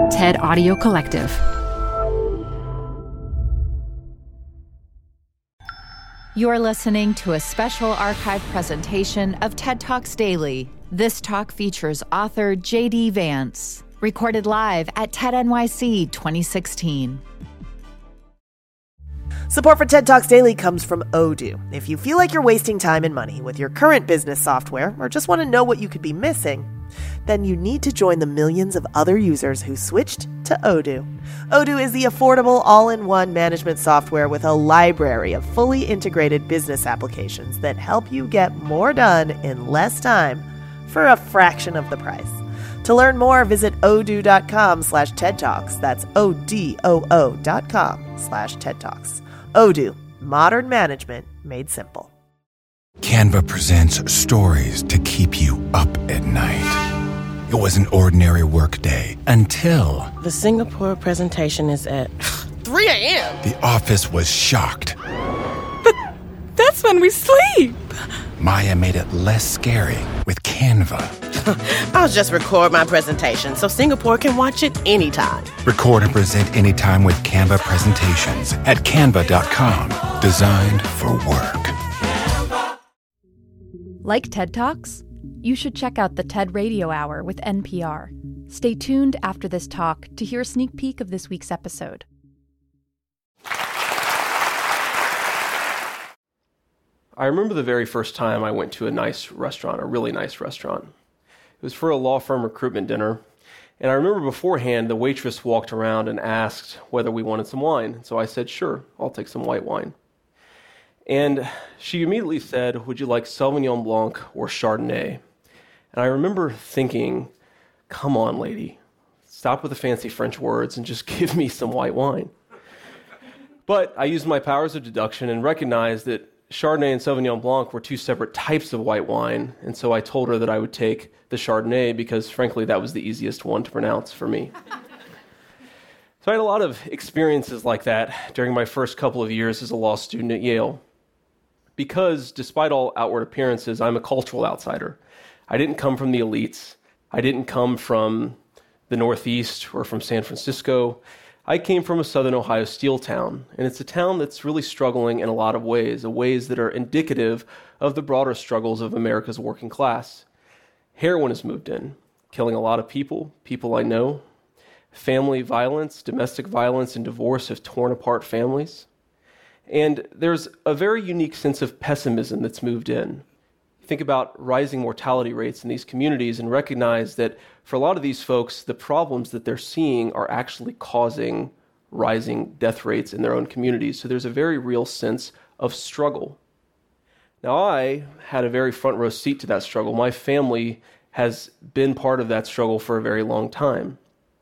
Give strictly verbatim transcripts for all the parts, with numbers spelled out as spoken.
TED Audio Collective. You're listening to a special archive presentation of TED Talks Daily. This talk features author J D Vance, recorded live at TED N Y C twenty sixteen. Support for TED Talks Daily comes from Odoo. If you feel like you're wasting time and money with your current business software or just want to know what you could be missing, then you need to join the millions of other users who switched to Odoo. Odoo is the affordable all-in-one management software with a library of fully integrated business applications that help you get more done in less time for a fraction of the price. To learn more, visit odoo.com slash TED Talks. That's O-D-O-O dot com slash TED Talks. Odoo, modern management made simple. Canva presents stories to keep you up at night. It was an ordinary workday until... The Singapore presentation is at three a.m. The office was shocked. But that's when we sleep. Maya made it less scary with Canva. I'll just record my presentation so Singapore can watch it anytime. Record and present anytime with Canva presentations at canva dot com. Designed for work. Like TED Talks? You should check out the TED Radio Hour with N P R. Stay tuned after this talk to hear a sneak peek of this week's episode. I remember the very first time I went to a nice restaurant, a really nice restaurant. It was for a law firm recruitment dinner, and I remember beforehand the waitress walked around and asked whether we wanted some wine. So I said, sure, I'll take some white wine. And she immediately said, would you like Sauvignon Blanc or Chardonnay? And I remember thinking, come on, lady, stop with the fancy French words and just give me some white wine. But I used my powers of deduction and recognized that Chardonnay and Sauvignon Blanc were two separate types of white wine, and so I told her that I would take the Chardonnay because, frankly, that was the easiest one to pronounce for me. So I had a lot of experiences like that during my first couple of years as a law student at Yale. Because, despite all outward appearances, I'm a cultural outsider. I didn't come from the elites. I didn't come from the Northeast or from San Francisco. I came from a southern Ohio steel town, and it's a town that's really struggling in a lot of ways, ways that are indicative of the broader struggles of America's working class. Heroin has moved in, killing a lot of people, people I know. Family violence, domestic violence, and divorce have torn apart families. And there's a very unique sense of pessimism that's moved in. Think about rising mortality rates in these communities and recognize that for a lot of these folks, the problems that they're seeing are actually causing rising death rates in their own communities. So there's a very real sense of struggle. Now, I had a very front row seat to that struggle. My family has been part of that struggle for a very long time.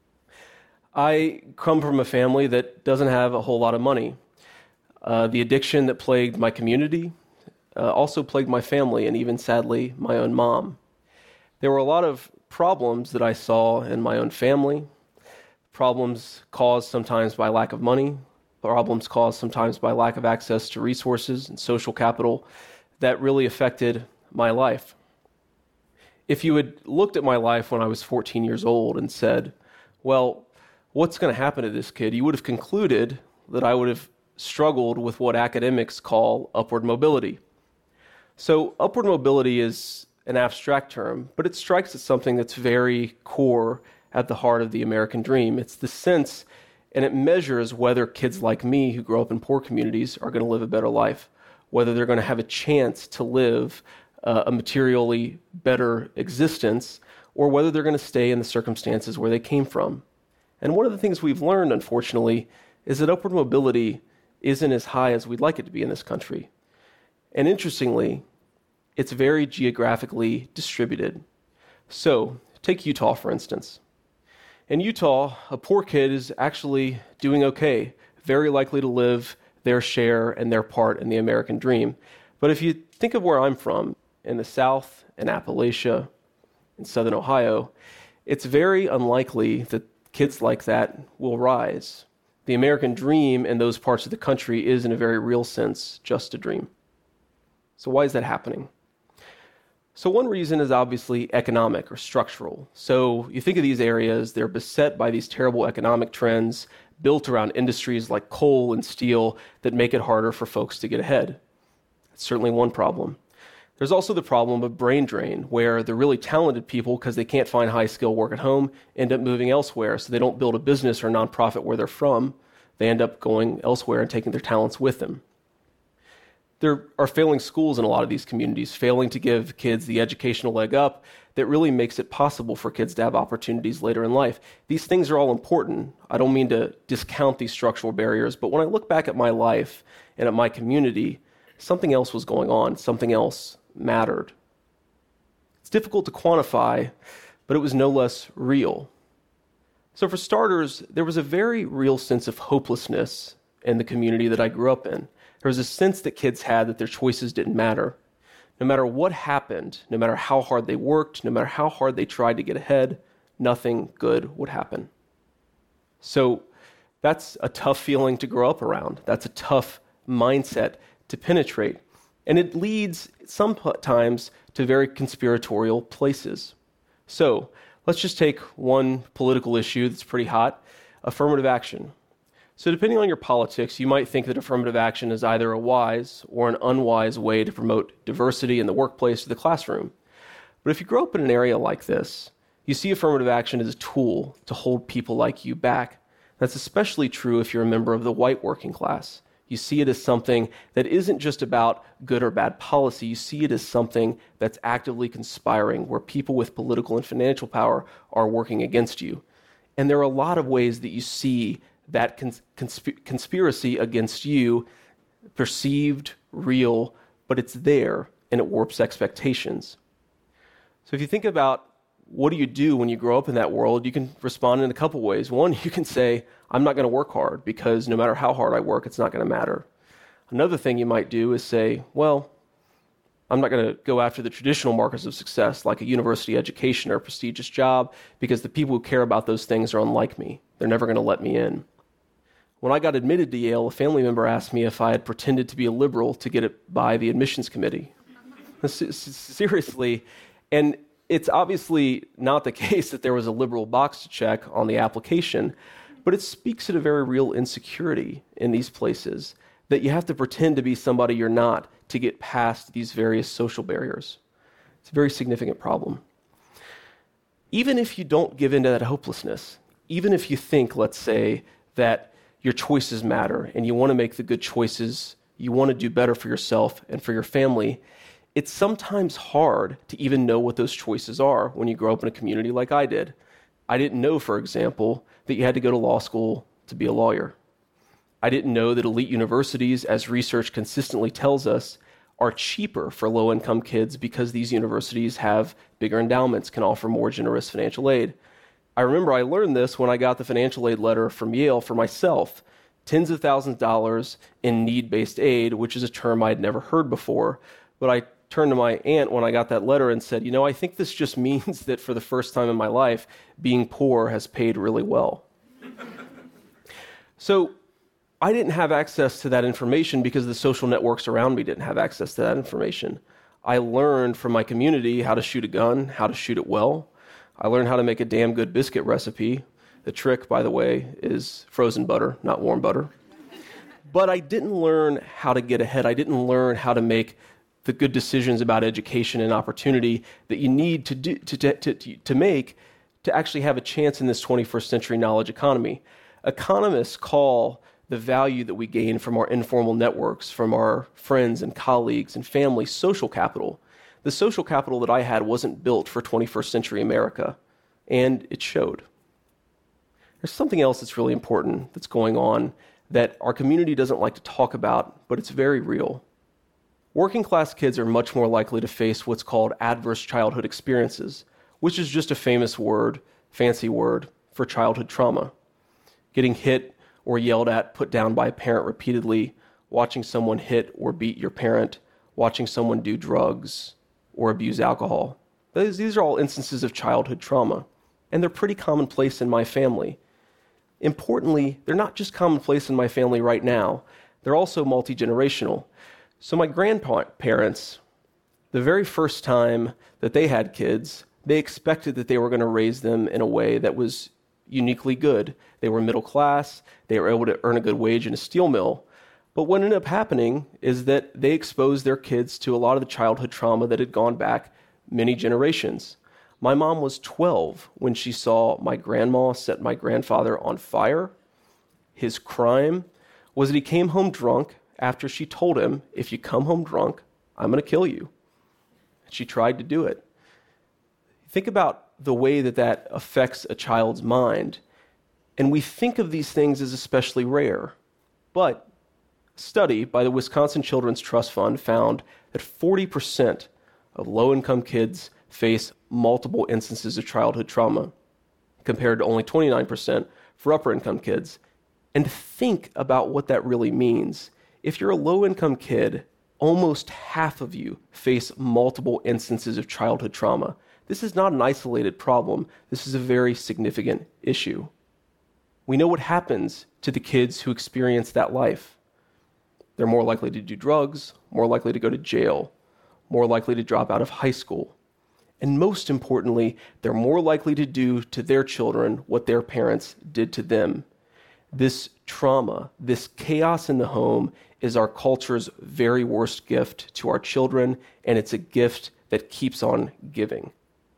I come from a family that doesn't have a whole lot of money. Uh, the addiction that plagued my community uh, also plagued my family, and even sadly, my own mom. There were a lot of problems that I saw in my own family, problems caused sometimes by lack of money, problems caused sometimes by lack of access to resources and social capital that really affected my life. If you had looked at my life when I was fourteen years old and said, well, what's going to happen to this kid? You would have concluded that I would have struggled with what academics call upward mobility. So upward mobility is an abstract term, but it strikes at something that's very core at the heart of the American dream. It's the sense, and it measures whether kids like me who grow up in poor communities are going to live a better life, whether they're going to have a chance to live uh, a materially better existence, or whether they're going to stay in the circumstances where they came from. And one of the things we've learned, unfortunately, is that upward mobility isn't as high as we'd like it to be in this country. And interestingly, it's very geographically distributed. So, take Utah, for instance. In Utah, a poor kid is actually doing okay, very likely to live their share and their part in the American dream. But if you think of where I'm from, in the South, in Appalachia, in Southern Ohio, it's very unlikely that kids like that will rise. The American dream in those parts of the country is, in a very real sense, just a dream. So why is that happening? So one reason is obviously economic or structural. So you think of these areas, they're beset by these terrible economic trends built around industries like coal and steel that make it harder for folks to get ahead. That's certainly one problem. There's also the problem of brain drain, where the really talented people, because they can't find high-skill work at home, end up moving elsewhere, so they don't build a business or nonprofit where they're from. They end up going elsewhere and taking their talents with them. There are failing schools in a lot of these communities, failing to give kids the educational leg up that really makes it possible for kids to have opportunities later in life. These things are all important. I don't mean to discount these structural barriers, but when I look back at my life and at my community, something else was going on, something else mattered. It's difficult to quantify, but it was no less real. So for starters, there was a very real sense of hopelessness in the community that I grew up in. There was a sense that kids had that their choices didn't matter. No matter what happened, no matter how hard they worked, no matter how hard they tried to get ahead, nothing good would happen. So that's a tough feeling to grow up around. That's a tough mindset to penetrate. And it leads sometimes to very conspiratorial places. So let's just take one political issue that's pretty hot, affirmative action. So depending on your politics, you might think that affirmative action is either a wise or an unwise way to promote diversity in the workplace or the classroom. But if you grow up in an area like this, you see affirmative action as a tool to hold people like you back. That's especially true if you're a member of the white working class. You see it as something that isn't just about good or bad policy. You see it as something that's actively conspiring, where people with political and financial power are working against you. And there are a lot of ways that you see that cons- consp- conspiracy against you, perceived, real, but it's there, and it warps expectations. So if you think about what do you do when you grow up in that world, you can respond in a couple ways. One, you can say, I'm not going to work hard because no matter how hard I work, it's not going to matter. Another thing you might do is say, well, I'm not going to go after the traditional markers of success like a university education or a prestigious job because the people who care about those things are unlike me. They're never going to let me in. When I got admitted to Yale, a family member asked me if I had pretended to be a liberal to get it by the admissions committee. Seriously, and it's obviously not the case that there was a liberal box to check on the application, but it speaks to a very real insecurity in these places, that you have to pretend to be somebody you're not to get past these various social barriers. It's a very significant problem. Even if you don't give in to that hopelessness, even if you think, let's say, that your choices matter and you want to make the good choices, you want to do better for yourself and for your family, it's sometimes hard to even know what those choices are when you grow up in a community like I did. I didn't know, for example, that you had to go to law school to be a lawyer. I didn't know that elite universities, as research consistently tells us, are cheaper for low-income kids because these universities have bigger endowments, can offer more generous financial aid. I remember I learned this when I got the financial aid letter from Yale for myself, tens of thousands of dollars in need-based aid, which is a term I'd never heard before. But I turned to my aunt when I got that letter and said, you know, I think this just means that for the first time in my life, being poor has paid really well. So I didn't have access to that information because the social networks around me didn't have access to that information. I learned from my community how to shoot a gun, how to shoot it well. I learned how to make a damn good biscuit recipe. The trick, by the way, is frozen butter, not warm butter. But I didn't learn how to get ahead. I didn't learn how to make the good decisions about education and opportunity that you need to do, to, to, to, to make to actually have a chance in this twenty-first century knowledge economy. Economists call the value that we gain from our informal networks, from our friends and colleagues and family, social capital. The social capital that I had wasn't built for twenty-first century America, and it showed. There's something else that's really important that's going on that our community doesn't like to talk about, but it's very real. Working class kids are much more likely to face what's called adverse childhood experiences, which is just a famous word, fancy word, for childhood trauma. Getting hit or yelled at, put down by a parent repeatedly, watching someone hit or beat your parent, watching someone do drugs or abuse alcohol. These, these are all instances of childhood trauma, and they're pretty commonplace in my family. Importantly, they're not just commonplace in my family right now, they're also multi-generational. So my grandparents, the The very first time that they had kids, they expected that they were going to raise them in a way that was uniquely good. They were middle class, they were able to earn a good wage in a steel mill. But what ended up happening is that they exposed their kids to a lot of the childhood trauma that had gone back many generations. My mom was twelve when she saw my grandma set my grandfather on fire. His crime was that he came home drunk after she told him, if you come home drunk, I'm going to kill you. She tried to do it. Think about the way that that affects a child's mind. And we think of these things as especially rare. But a study by the Wisconsin Children's Trust Fund found that forty percent of low-income kids face multiple instances of childhood trauma, compared to only twenty-nine percent for upper-income kids. And think about what that really means. If you're a low-income kid, almost half of you face multiple instances of childhood trauma. This is not an isolated problem. This is a very significant issue. We know what happens to the kids who experience that life. They're more likely to do drugs, more likely to go to jail, more likely to drop out of high school. And most importantly, they're more likely to do to their children what their parents did to them. This trauma, this chaos in the home is our culture's very worst gift to our children, and it's a gift that keeps on giving.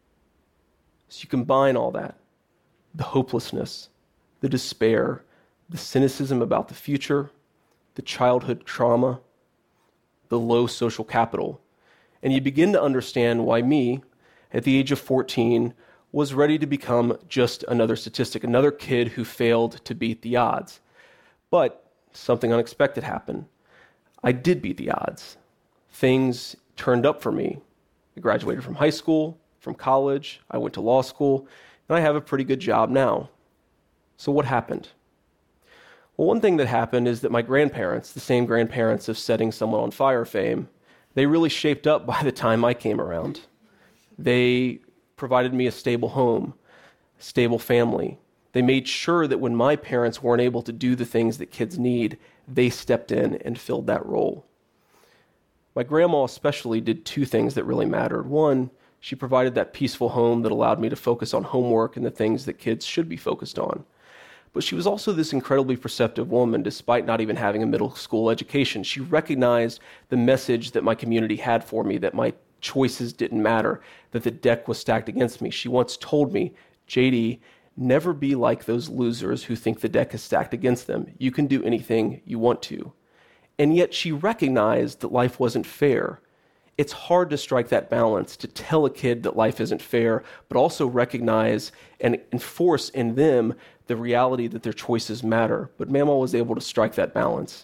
So you combine all that, the hopelessness, the despair, the cynicism about the future, the childhood trauma, the low social capital, and you begin to understand why me, at the age of fourteen, was ready to become just another statistic, another kid who failed to beat the odds. But something unexpected happened. I did beat the odds. Things turned up for me. I graduated from high school, from college, I went to law school, and I have a pretty good job now. So what happened? Well, one thing that happened is that my grandparents, the same grandparents of setting someone on fire fame, they really shaped up by the time I came around. They provided me a stable home, a stable family. They made sure that when my parents weren't able to do the things that kids need, they stepped in and filled that role. My grandma especially did two things that really mattered. One, she provided that peaceful home that allowed me to focus on homework and the things that kids should be focused on. But she was also this incredibly perceptive woman, despite not even having a middle school education. She recognized the message that my community had for me, that my choices didn't matter, that the deck was stacked against me. She once told me, J D, never be like those losers who think the deck is stacked against them. You can do anything you want to. And yet she recognized that life wasn't fair. It's hard to strike that balance, to tell a kid that life isn't fair, but also recognize and enforce in them the reality that their choices matter. But Mama was able to strike that balance.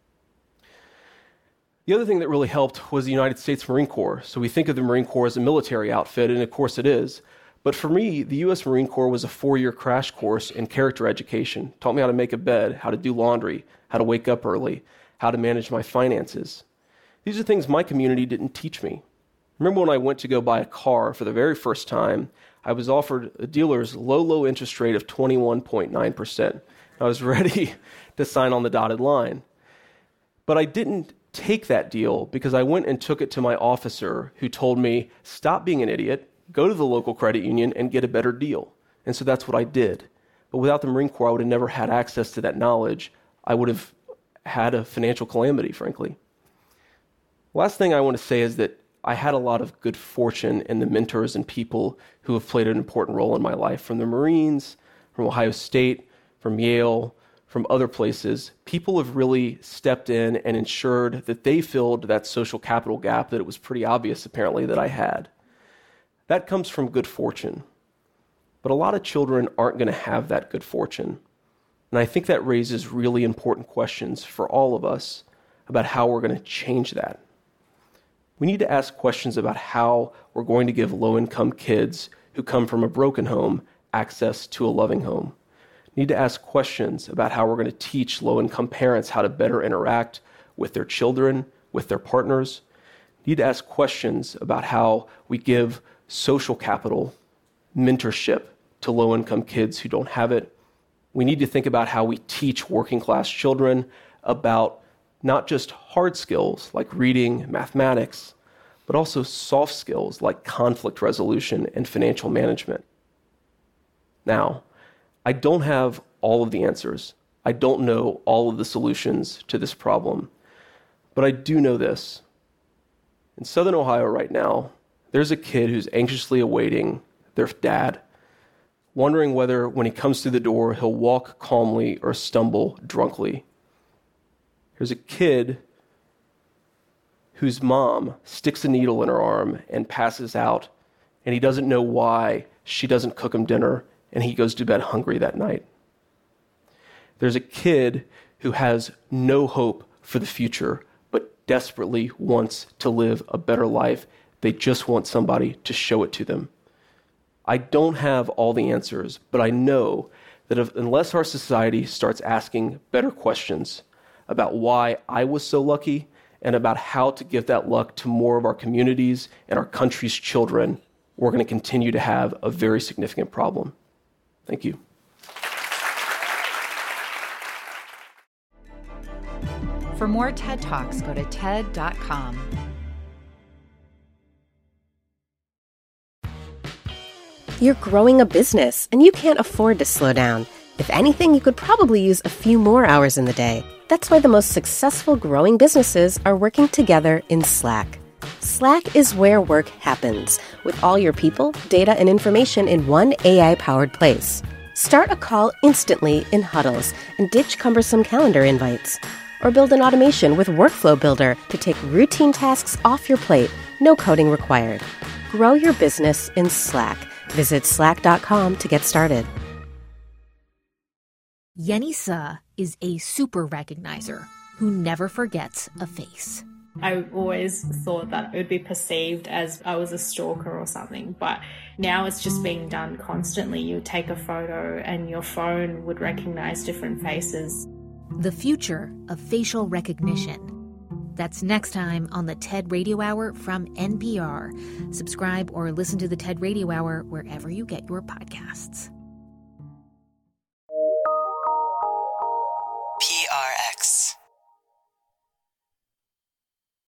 The other thing that really helped was the United States Marine Corps. So we think of the Marine Corps as a military outfit, and of course it is. But for me, the U S Marine Corps was a four-year crash course in character education. Taught me how to make a bed, how to do laundry, how to wake up early, how to manage my finances. These are things my community didn't teach me. Remember when I went to go buy a car for the very first time, I was offered a dealer's low, low interest rate of twenty-one point nine percent. I was ready to sign on the dotted line. But I didn't take that deal because I went and took it to my officer who told me, stop being an idiot, go to the local credit union and get a better deal. And so that's what I did. But without the Marine Corps, I would have never had access to that knowledge. I would have had a financial calamity, frankly. Last thing I want to say is that I had a lot of good fortune in the mentors and people who have played an important role in my life, from the Marines, from Ohio State, from Yale, from other places. People have really stepped in and ensured that they filled that social capital gap that it was pretty obvious, apparently, that I had. That comes from good fortune. But a lot of children aren't going to have that good fortune. And I think that raises really important questions for all of us about how we're going to change that. We need to ask questions about how we're going to give low-income kids who come from a broken home access to a loving home. We need to ask questions about how we're going to teach low-income parents how to better interact with their children, with their partners. We need to ask questions about how we give social capital, mentorship to low-income kids who don't have it. We need to think about how we teach working-class children about not just hard skills like reading, mathematics, but also soft skills like conflict resolution and financial management. Now, I don't have all of the answers. I don't know all of the solutions to this problem, but I do know this. In Southern Ohio right now, there's a kid who's anxiously awaiting their dad, wondering whether when he comes through the door, he'll walk calmly or stumble drunkenly. There's a kid whose mom sticks a needle in her arm and passes out, and he doesn't know why she doesn't cook him dinner, and he goes to bed hungry that night. There's a kid who has no hope for the future, but desperately wants to live a better life. They just want somebody to show it to them. I don't have all the answers, but I know that if, unless our society starts asking better questions about why I was so lucky and about how to give that luck to more of our communities and our country's children, we're going to continue to have a very significant problem. Thank you. For more TED Talks, go to ted dot com. You're growing a business, and you can't afford to slow down. If anything, you could probably use a few more hours in the day. That's why the most successful growing businesses are working together in Slack. Slack is where work happens, with all your people, data, and information in one A I-powered place. Start a call instantly in huddles and ditch cumbersome calendar invites. Or build an automation with Workflow Builder to take routine tasks off your plate, no coding required. Grow your business in Slack. Visit slack dot com to get started. Yenisa is a super recognizer who never forgets a face. I always thought that it would be perceived as I was a stalker or something, but now it's just being done constantly. You take a photo and your phone would recognize different faces. The future of facial recognition. That's next time on the TED Radio Hour from N P R. Subscribe or listen to the TED Radio Hour wherever you get your podcasts. P R X.